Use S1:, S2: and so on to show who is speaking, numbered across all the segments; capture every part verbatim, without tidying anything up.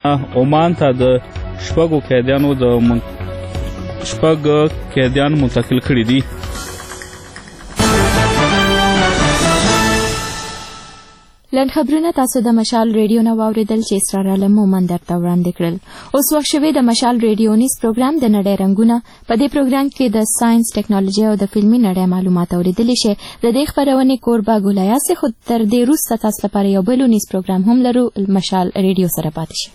S1: عمان ته د شپږو قیدیانو د من... شپږ قیدیان منتقل کړي دي.
S2: لنډ خبرونه تاسو د مشال ریډیو نه واورېدل چې اسرار عالم مومن درته وړاندې کړل. اوس وخت شوی د مشال ریډیو نیز پروګرام د نړۍ رنګونه. په دې پروګرام کې د ساينس، ټیکنالوژي او د فلمي نړۍ معلومات اورېدلی شئ. د دې خپرونې کوربه ګوله یاسې، خو تر دې وروسته تاسو لپاره یو بل ونیز پروګرام هم لرو. مشال ریډیو سره پاتې شئ.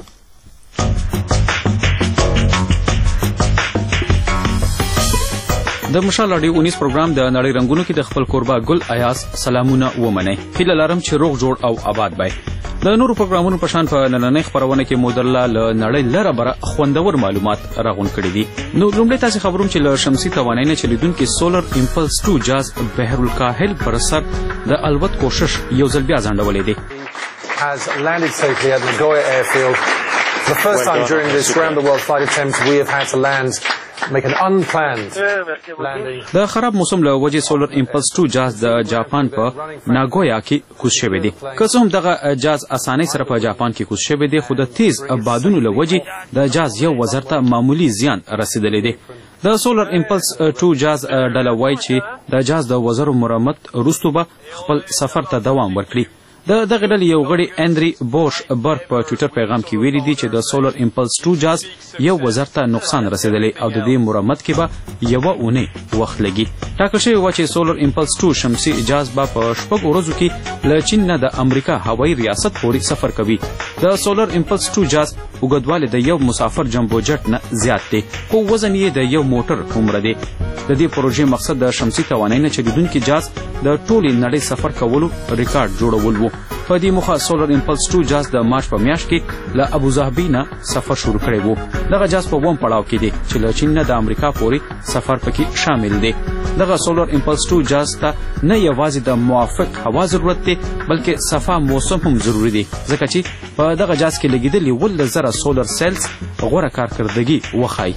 S3: د مشال راډیو اونیس پروګرام د نړۍ رنګونو کې د خپل کوربه ګل ایاس سلامونه ومنئ. هیله لرم چې روغ جوړ او آباد وئ. د نورو پروګرامونو په شان په نننۍ خپرونه کې مو درله له نړۍ لره بره خوندور معلومات راغونډ کړي دي. نو لومړی تاسې خبروم چې له شمسي توانایي نه چلیدونکي سولر امپلس ټو جاز بحر الکاهل پر سر د الوت کوشش یو ځل بیا ځنډولی دی.
S4: Has landed safely at Nagoya Airfield. The first time during this round-the-world flight attempt we have had to land make an unplanned landing.
S3: د خراب موسم له وجې سولر امپلس ټو جاز د جاپان په ناګویا کې کوز شوی دی. که څه هم دغه جاز اسانۍ سره په جاپان کې کوز شوی دی، خو د تیز بادونو له وجې د جاز یو وزر ته معمولی زیان رسیدلی دی. د سولر امپلس ټو جاز ډله وایي چې د جاز د وزرو مرمت وروسته به خپل سفر ته دوام ورکړي. د دغه ډلې یو غړي اندري بوش برګ په ټویټر پیغام کې ویلي دي چې د سولر امپلس ټو جاز یو وزر ته نقصان رسیدلی او د دې مرمت کې به یوه اونۍ وخت لګي. ټاکل شوې وه چې سولر امپلس ټو شمسي جاز به په شپږ ورځو کې له چین نه د امریکا هوایي ریاست پورې سفر کوي. د سولر امپلس ټو جاز اوږدوالی د یو مسافر جمبو جټ نه زیات دی، خو وزن یې د یو موټر عمره دی. د دې پروژې مقصد د شمسي توانایي نه چلیدونکي جاز د ټولې نړۍ سفر کولو ریکارډ جوړول و. په دې موخه سولر امپلس ټو جاز د مارچ په میاشت کې له ابوظبي نه سفر شروع کړی و. دغه جاز په اووم پړاو کې دی چې له چین نه د امریکا پورې سفر پکې شامل دی. دغه سولر امپلس ټو جاز ته نه یوازې د موافق هوا ضرورت دی، بلکې صفا موسم هم ضروري دی، ځکه چې په دغه جاز کې لګېدلي اوولس زره سولر سیلز غوره کارکردګي وښایي.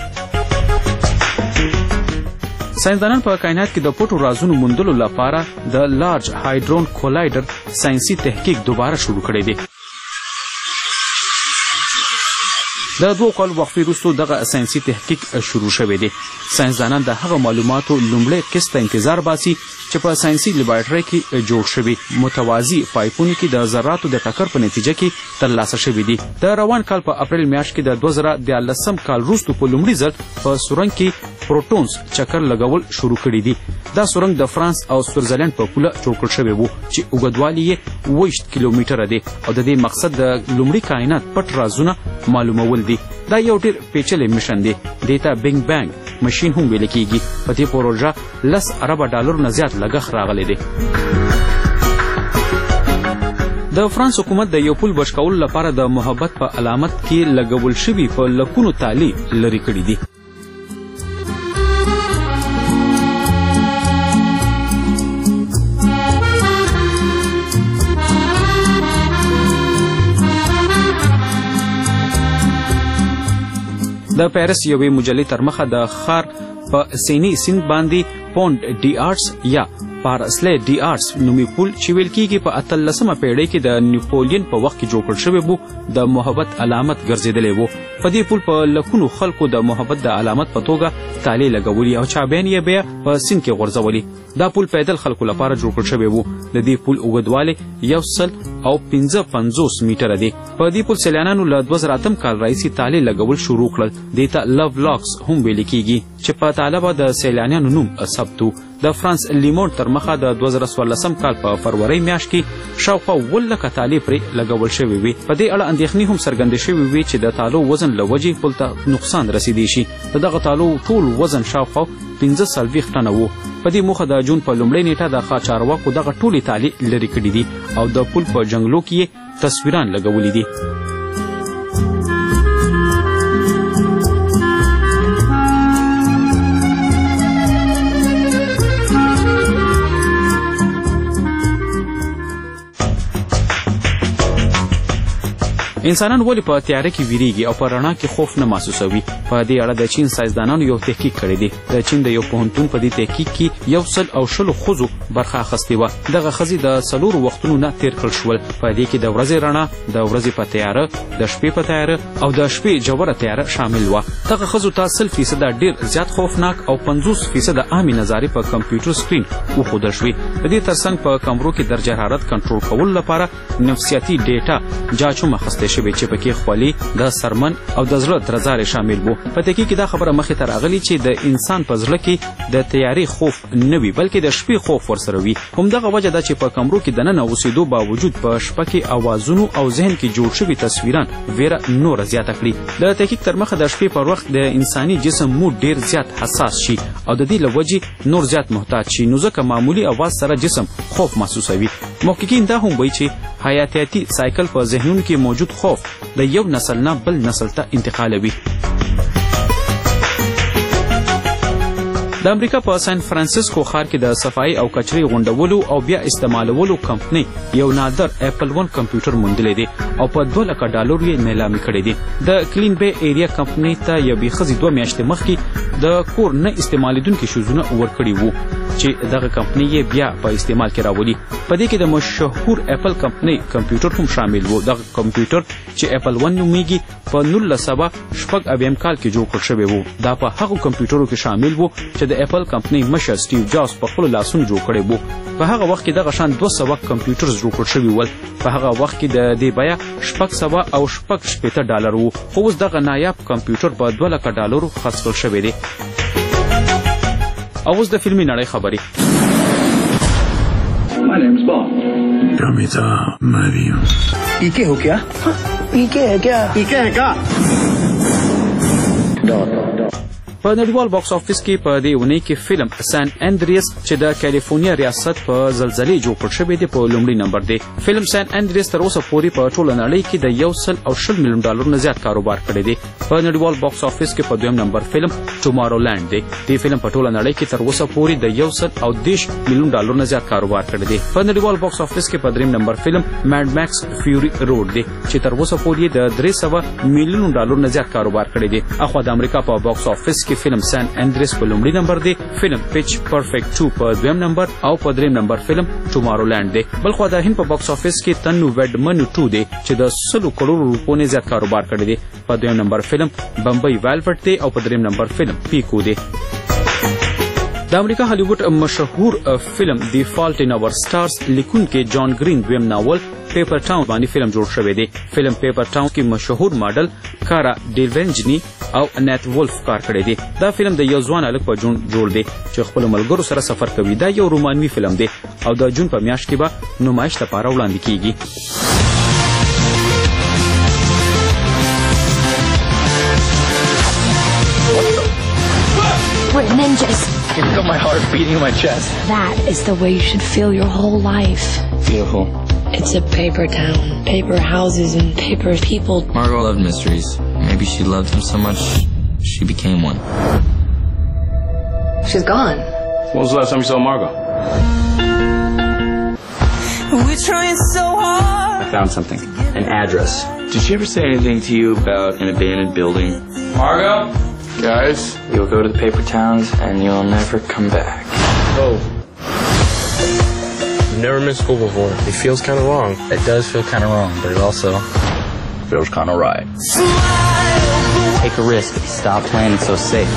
S3: ساینسدانان په کائنات کې د پټو رازونو موندلو لپاره د لارج هایډرون کولایډر ساینسي تحقیق دوباره شروع کړی دی. د دوه کالو وقفې وروسته دغه ساینسي تحقیق شروع شوی دی. ساینسدانان د هغه معلوماتو لومړی قسط ته انتظار باسي چې په ساینسي لیبارټرۍ کې جوړ شوي موازي پایپونو کې د ذراتو د ټکر په نتیجه کې ترلاسه شوي دي. د روان کال په اپریل میاشت کې د دوه زره دیارلسم کال وروسته په لومړي ځل په سورنګ کې پروټونز چکر لګول شروع کړي دي. دا سورنګ د فرانس او سویټزرلینډ په پوله جوړ کړل شوی و چې اوږدوالی یې اوویشت کیلومتره دی او د دې مقصد د لومړي کائنات پټ رازونه معلومول دي. دا یو ډېر پیچلی مشن دی. دې ته بینګ بینګ مشین هم ویل کېږي. په دې پروژه لس اربه ډالرو نه زیات لګښت راغلی دی. د فرانس حکومت د یو پل بچ کولو لپاره د محبت په علامت کې لګول شوي په لکونو تالې لرې کړي دي. د پیرس یوې مجلې تر مخه د ښار په سینی سیند باندې پوند ډي آرټس یا پارسلی ډي آرټس نومي پل چې ویل کېږي په اتلسمه پیړۍ کې د نیپولین په وخت کې جوړ کړل شوی و، د محبت علامت ګرځېدلی و. په دې پل په لکونو خلکو د محبت د علامت په توګه تالې لګولي او چابیان یې بیا په سیند کې غورځولي. دا پل پیدل خلکو لپاره جوړ کړل شوی و. د دې پل اوږدوالی یو سل او پنځه پنځوس میټره دی. په دې پل سیلانیانو له دوه زره اتم کال راهیسې تالې لګول شروع کړل. دې ته لو لاکس هم ویل کېږي چې په تاله به د سیلانیانو نوم ثبت و. د فرانس لیمونډ تر مخه د دوه زره څوارلسم کال په فروری میاشت کې شاوخوا اووه لکه تالې پرې لګول شوې وې. په دې اړه اندېښنې هم څرګندې شوې وې چې د تالو وزن له وجې پل ته نقصان رسیدی شي. د دغه تالو ټول وزن شاوخوا پنځه څلوېښت ټنه و. په دې موخه د جون په لومړۍ نیټه د قاچاقبرو دغه ټولې تالې لرې کړي دي او د پل په جنګلو کې یې تصویران لګولي دي. انسانان ولې په تیاره کې ویریږي او په رڼا کې خوف نه محسوسوي؟ په دې اړه د چین ساینسدانانو یو تحقیق کړی دی. د چین د یو پوهنتون په دې تحقیق کې یو سل او شلو ښځو برخه اخیستې وه. دغه ښځې د څلورو وختونو نه تیر کړل شول. په دې کې د ورځې رڼا، د ورځې په تیاره، د شپې په تیاره او د شپې جوړه تیاره شامل وه. دغه ښځو ته سل فیصده ډیر زیات خوفناک او پنځوس فیصده عامې نظارې په کمپیوټر سکرین وښودل شوې. د دې ترڅنګ په کمرو کې درجه حرارت کنټرول کولو لپاره نفسیاتي ډیټا جاچ هم اخیستل شوې چې پکې خولې، د سرمن او د زړه درزارې شامل وو. په تحقیق کې دا خبره مخې ته راغلې چې د انسان په زړه کې د تیارې خوف نه وي بلکې د شپې خوف ورسره وي. همدغه وجه ده چې په کمرو کې دننه اوسېدو باوجود په شپه کې اوازونو او ذهن کې جوړ شوي تصویران ویره نوره زیاته کړي. د تحقیق تر مخه د شپې پر وخت د انساني جسم مو ډیر زیات حساس شي او د دې له وجې نور زیات محتاط شي، نو ځکه معمولي اواز سره جسم خوف محسوسوي. محققین دا هم وایي چې حیاتیاتي سایکل په ذهنونو کې موجود خوف د یو نسل نه بل نسل ته انتقالوي. د امریکا په سان فرانسیسکو ښار کې د صفایي او کچرې غونډولو او بیا استعمالولو کمپنۍ یو نادر اپل ون کمپیوټر موندلی دی او په دوه لکه ډالرو یې نیلامي کړی دی. د کلین بی ایریا کمپنۍ ته یوې ښځې دوه میاشتې مخکې د کور نه استعمالیدونکي شوزونه ورکړي وو چې دغه کمپنۍ یې بیا په استعمال کې راولي. په دې کې د مشهور اپل کمپنۍ کمپیوټر هم شامل وو. دغه کمپیوټر چې اپل ون نومیږي په نولس سوه شپږ اویایم کال کې جوړ کړل شوی وو. دا په هغو کمپیوټرو کې شامل وو چې د اپل کمپنۍ مشر سټیو جابز په خپلو لاسونو جوړ کړی وو. په هغه وخت کې دغه شان دوه سوه کمپیوټر جوړ کړل شوي ول. په هغه وخت کې د دې بیه شپږ سوه او شپږ شپېته ډالر وو، خو اوس دغه نایاب کمپیوټر په دوه لکه ډالرو خرڅ کړل شوی دی. او اوس د فلمي نړۍ خبرې.
S5: My name's Bob.
S6: Kamita Mariam.
S5: ¿Y qué ho kya? ¿Y qué है क्या? ¿Y qué है क्या? Dot.
S3: په نړیوال باکس افیس کې په دې اونۍ کې فلم سان اندریس چې د کالیفورنیا ریاست په زلزلې جوړ کړل شوی دی په لومړي نمبر دی. فلم سان اندریس تر اوسه پورې په ټوله نړۍ کې د یو سل او شل میلیون ډالرو نه زیات کاروبار کړی دی. په نړیوال باکس افیس کې په دویم نمبر فلم ټومارو لینډ دی. دې فلم په ټوله نړۍ کې تر اوسه پورې د یو سل او دېرش میلیون ډالرو نه زیات کاروبار کړی دی. په نړیوال باکس افیس کې په دریم نمبر فلم میډ ماکس فیوري روډ دی چې تر اوسه پورې د درې سوه میلیون ډالرو نه زیات کاروبار کړی دی. اخوا د امریکا په باکس افیس کې فلم سان اندریس په لومړي نمبر دی، فلم پیچ پرفیکټ ټو په دویم نمبر او په دریم نمبر فلم ټومارو لینډ دی. بلخوا د هند په باکس افیس کې تنو ویډمنو ټو دی چې د سلو کروڑو روپو نه زیات کاروبار کړی دی. په دویم نمبر فلم بمبئی ویلوټ دی او په دریم نمبر فلم پیکو دی. د امریکا هالیوډ مشهور فلم دی فالټ ان اور سټارز لیکونکي جان گرین دویم ناول پیپر ټاون باندې فلم جوړ شوی دی. فلم پیپر ټاون کې مشهور ماډل کارا ډیونجنی او نیت وولف کار کړی دی. دا فلم د یو ځوان هلک په جون جوړ دی چې خپل ملګرو سره سفر کوي. دا یو رومانوي فلم دی او د جون په میاشت کې به نمایش لپاره وړاندې کیږي.
S7: We're ninjas.
S5: You feel my heart beating in my chest.
S7: That is the way you should feel your whole life.
S5: Beautiful.
S7: It's a paper town. Paper houses and paper people.
S8: Margot loved mysteries. Maybe she loved him so much, she became one.
S7: She's gone.
S5: When was the last time you saw Margot?
S9: We're trying so hard.
S8: I found something. An address. Did she ever say anything to you about an abandoned building?
S5: Margot? Guys?
S8: You'll go to the paper towns and you'll never come back.
S10: Oh. I've never been to school before. It feels kind of wrong.
S8: It does feel kind of wrong, but it also feels kind of right. Take a risk. Stop playing it so safe.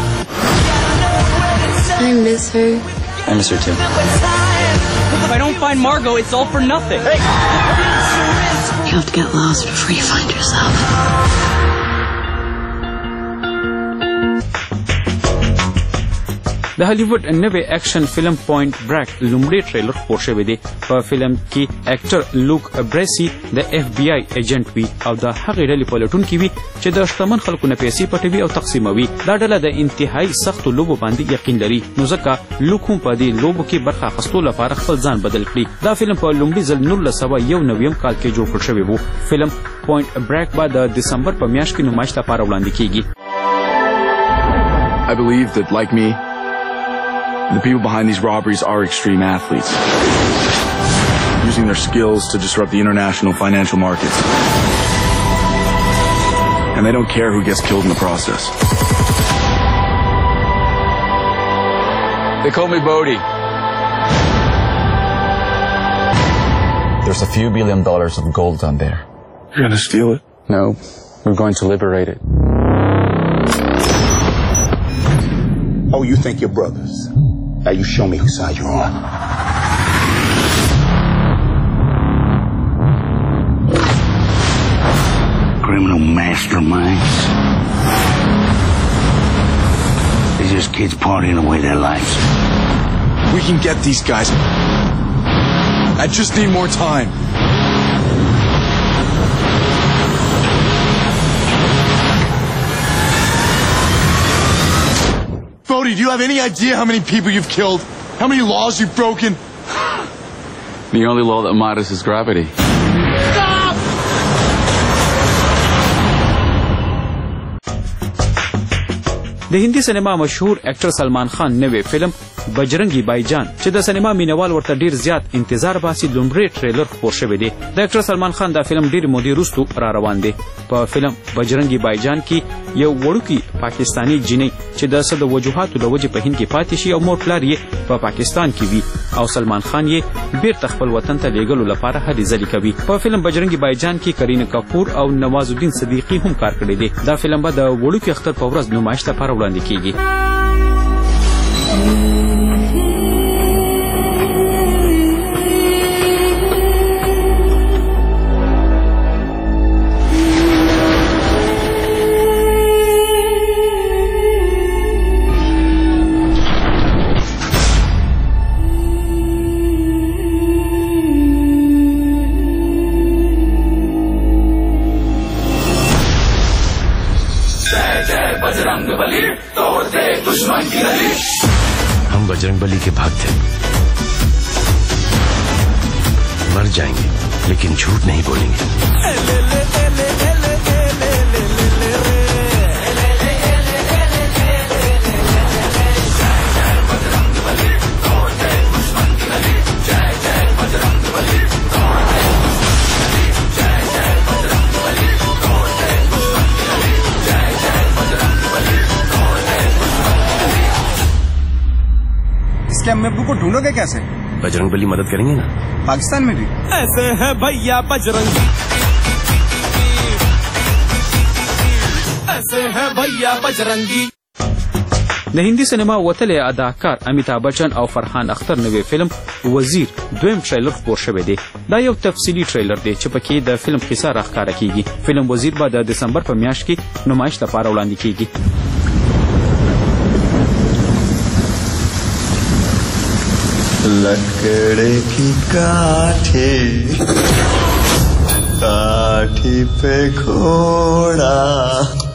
S7: I miss her.
S8: I miss her too.
S9: If I don't find Margot, it's all for nothing. Hey!
S7: You have to get lost before you find yourself.
S3: د هالیوډ نوې اکشن فلم پوینټ بریک لومړی ټریلر خپور شوی دی. په فلم کې اکټر لوک بریسي د اف بی آی ایجنټ وي او د هغې ډلې پلټونکی وي چې د شتمن خلکو نه پیسې پټوي او تقسیموي. دا ډله د انتهایی سختو لوبو باندې یقین لري، نو ځکه لوک هم په دې لوبو کې برخه اخیستو لپاره خپل ځان بدل کړي. دا فلم په لومړي ځل نولس سوه یو نویم کال کې جوړ کړل شوی و. فلم پوینټ بریک به د دسمبر په میاشت کې نمایش لپاره وړاندې کیږي.
S6: I believe that, like me, the people behind these robberies are extreme athletes, using their skills to disrupt the international financial markets. and they don't care who gets killed in the process.
S11: They call me Bodhi. There's a few billion dollars of gold down there.
S6: You're gonna steal it?
S11: No, we're going to liberate it.
S12: Oh, you think you're brothers? Now you show me whose side you're on. Criminal masterminds. They're just kids partying away their lives.
S6: We can get these guys. I just need more time. Bodhi, do you have any idea how many people you've killed? How many laws you've broken?
S11: The only law that matters is gravity.
S6: Stop!
S3: د هندي سینما مشهور اکټر سلمان خان نوې فلم بجرنګي بایجان چې د سینما مینوال ورته ډیر زیات انتظار باسي لومړی ټریلر خپور شوی دی. د اکټر سلمان خان دا فلم ډیر مودې وروسته را روان دی. په فلم بجرنګي بایجان کې یو وړوکی پاکستانی جنۍ چې د څه د وجوهاتو له وجې په هند کې پاتې شي او مور پلار یې په پاکستان کې وي او سلمان خان یې بیرته خپل وطن ته لیږلو لپاره هلې ځلې کوي. په فلم بجرنګي بایجان کې کرینه کپور او نواز الدین صدیقی هم کار کړی دی. دا فلم به د وړوکي اختر په ورځ نمایش لپاره وړاندې کیږي.
S13: हम बजरंग बली के भक्त हैं, मर जाएंगे लेकिन झूठ नहीं बोलेंगे.
S14: इसके अम्मी अब्बू को ढूंढोगे कैसे?
S13: बजरंग बली मदद करेंगे ना.
S14: पाकिस्तान में भी
S9: ऐसे है भैया बजरंगी, ऐसे है भैया बजरंगी.
S3: د هندي سینما وتلی اداکار امیتابh بچن او فرحان اختر نوې فلم وزیر دویم ټریلر خپور شوی دی. دا یو تفصیلي ټریلر دی چې پکې د فلم کیسه راښکاره کیږي. فلم وزیر به د دسمبر په میاشت کې نمایش لپاره وړاندې کیږي.
S15: लकड़े की काठी काठी पे घोड़ा